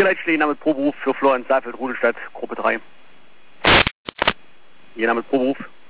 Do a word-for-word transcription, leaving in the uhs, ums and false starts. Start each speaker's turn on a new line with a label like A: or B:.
A: vier Leitstelle, Name Proberuf für Florian Saalfeld, Rudelstadt, Gruppe drei. Ihr Name Proberuf.